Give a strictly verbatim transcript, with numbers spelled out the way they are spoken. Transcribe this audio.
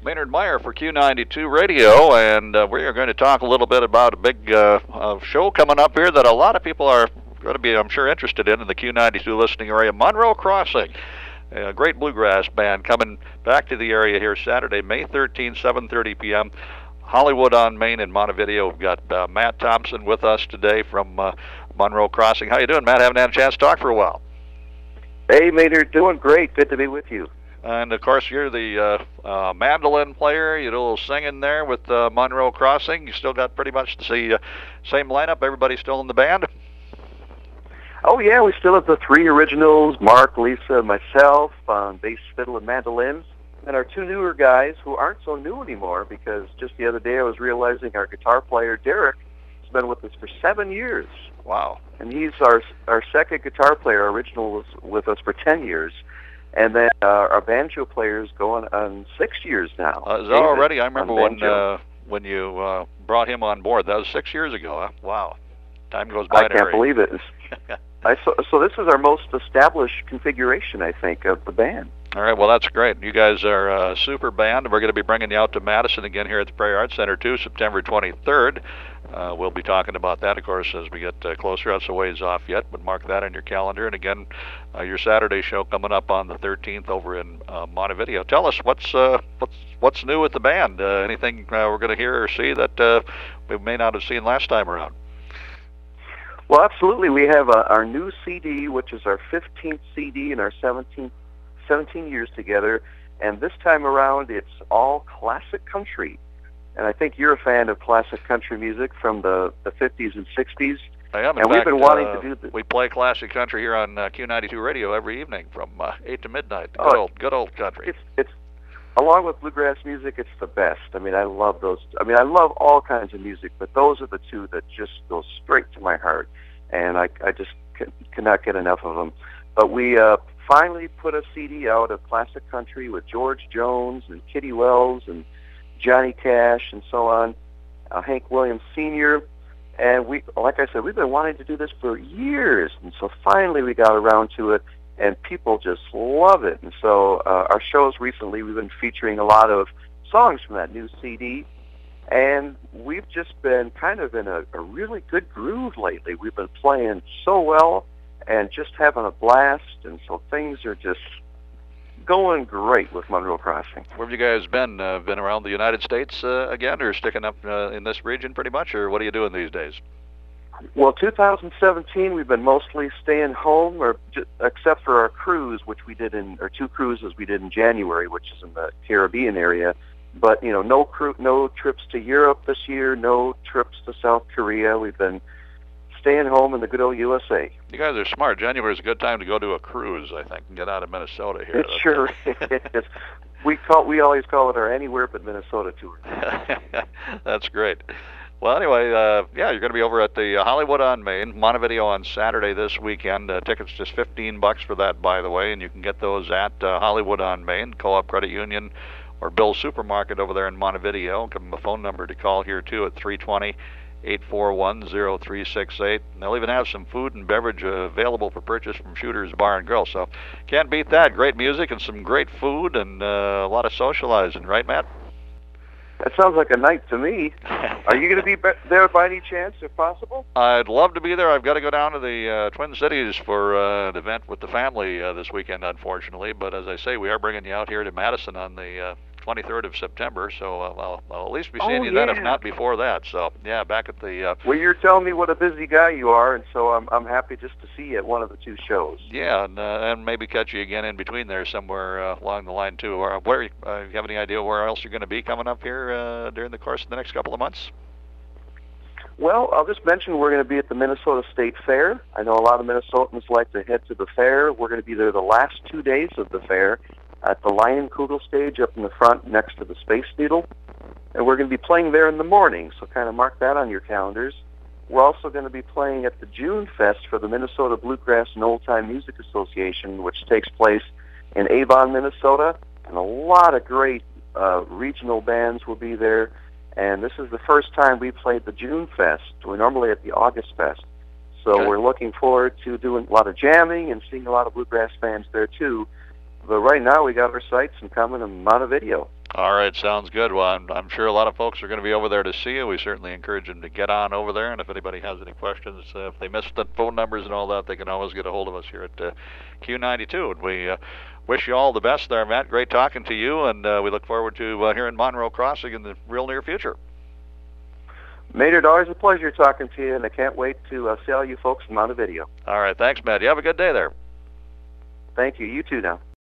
Maynard Meyer for Q ninety-two Radio, and uh, we are going to talk a little bit about a big uh, uh, show coming up here that a lot of people are going to be, I'm sure, interested in in the Q ninety-two listening area, Monroe Crossing. A great bluegrass band coming back to the area here Saturday, May thirteenth, seven thirty p m Hollywood on Main in Montevideo. We've got uh, Matt Thompson with us today from uh, Monroe Crossing. How you doing, Matt? Haven't had a chance to talk for a while. Hey, Maynard, doing great. Good to be with you. And, of course, you're the uh, uh, mandolin player. You do a little singing there with uh, Monroe Crossing. You still got pretty much the uh, same lineup. Everybody still in the band? Oh, yeah, we still have the three originals, Mark, Lisa, myself, on bass, fiddle, and mandolins. And our two newer guys who aren't so new anymore, because just the other day I was realizing our guitar player, Derek, has been with us for seven years. Wow. And he's our our second guitar player. Our original was with us for ten years. And then uh, our banjo player is going on six years now. Uh, is that already? I remember when uh, when you uh, brought him on board. That was six years ago, huh? Wow. Time goes by. I can't believe it. I, so, so this is our most established configuration, I think, of the band. All right, well, that's great. You guys are a super band. We're going to be bringing you out to Madison again here at the Prairie Arts Center, too, September twenty-third. Uh, we'll be talking about that, of course, as we get uh, closer. That's a ways off yet, but mark that on your calendar. And again, uh, your Saturday show coming up on the thirteenth over in uh, Montevideo. Tell us what's uh, what's what's new with the band. Uh, anything uh, we're going to hear or see that uh, we may not have seen last time around? Well, absolutely. We have uh, our new C D, which is our fifteenth C D in our seventeenth, seventeen years together. And this time around, it's all classic country. And I think you're a fan of classic country music from the, the fifties and sixties. I am. And in we've fact, been wanting uh, to do this. We play classic country here on uh, Q ninety-two Radio every evening from uh, eight to midnight. Good, oh, old, good old country. It's, it's, along with bluegrass music, it's the best. I mean, I love those. I mean, I love all kinds of music, but those are the two that just go straight to my heart. And I, I just c- cannot get enough of them. But we uh, finally put a C D out of classic country with George Jones and Kitty Wells and Johnny Cash and so on, uh, Hank Williams Senior And we, like I said, we've been wanting to do this for years. And so finally we got around to it, and people just love it. And so uh, our shows recently, we've been featuring a lot of songs from that new C D. And we've just been kind of in a, a really good groove lately. We've been playing so well and just having a blast, and so things are just going great with Monroe Crossing. Where have you guys been? Uh, been around the United States uh, again, or sticking up uh, in this region pretty much, or what are you doing these days? Well, two thousand seventeen, we've been mostly staying home, or just, except for our cruise, which we did in, or two cruises we did in January, which is in the Caribbean area. But, you know, no cru- no trips to Europe this year, no trips to South Korea. We've been staying home in the good old U S A. You guys are smart. January is a good time to go do a cruise, I think, and get out of Minnesota here. It sure is. We call we always call it our Anywhere But Minnesota tour. That's great. Well, anyway, uh, yeah, you're going to be over at the uh, Hollywood on Main, Montevideo on Saturday this weekend. Uh, tickets just fifteen bucks for that, by the way, and you can get those at uh, Hollywood on Main, Co-op Credit Union, or Bill's Supermarket over there in Montevideo. Give them a phone number to call here, too, at three two zero, eight four one, zero three six eight. And they'll even have some food and beverage uh, available for purchase from Shooter's Bar and Grill. So can't beat that. Great music and some great food and uh, a lot of socializing. Right, Matt? That sounds like a night to me. Are you going to be there by any chance, if possible? I'd love to be there. I've got to go down to the uh, Twin Cities for uh, an event with the family uh, this weekend, unfortunately. But as I say, we are bringing you out here to Madison on the uh, twenty-third of September, so uh, I'll, I'll at least be seeing oh, you yeah. then, if not before that. So, yeah, back at the... Uh, well, you're telling me what a busy guy you are, and so I'm I'm happy just to see you at one of the two shows. Yeah, and, uh, and maybe catch you again in between there somewhere uh, along the line, too. Or where, uh, you have any idea where else you're going to be coming up here uh, during the course of the next couple of months? Well, I'll just mention we're going to be at the Minnesota State Fair. I know a lot of Minnesotans like to head to the fair. We're going to be there the last two days of the fair at the Lion Kugel stage up in the front next to the Space Needle. And we're going to be playing there in the morning, so kind of mark that on your calendars. We're also going to be playing at the June Fest for the Minnesota Bluegrass and Old Time Music Association, which takes place in Avon, Minnesota. And a lot of great uh, regional bands will be there. And this is the first time we played the June Fest. We're normally at the August Fest. So okay. We're looking forward to doing a lot of jamming and seeing a lot of bluegrass bands there, too. But right now we got our sights and coming to Montevideo. All right, sounds good. Well, I'm, I'm sure a lot of folks are going to be over there to see you. We certainly encourage them to get on over there. And if anybody has any questions, uh, if they missed the phone numbers and all that, they can always get a hold of us here at uh, Q ninety-two. And we uh, wish you all the best there, Matt. Great talking to you, and uh, we look forward to uh, hearing Monroe Crossing in the real near future. Maynard, always a pleasure talking to you, and I can't wait to uh, see all you folks in Montevideo. All right, thanks, Matt. You have a good day there. Thank you. You too now.